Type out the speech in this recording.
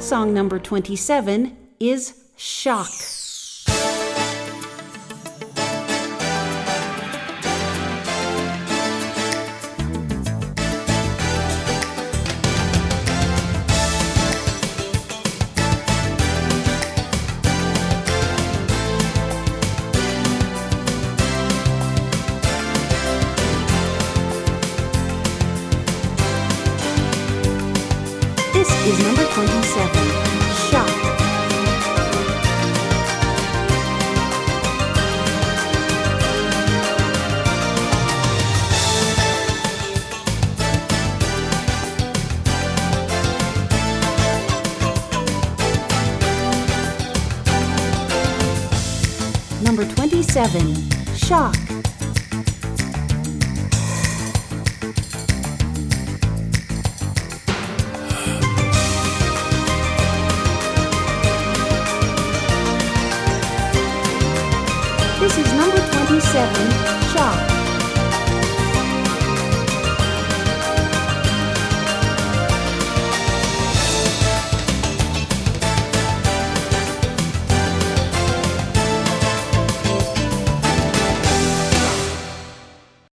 Song number 27 is Shock. This is number 27, Shock. Number 27, Shock. This is number 27, Shock.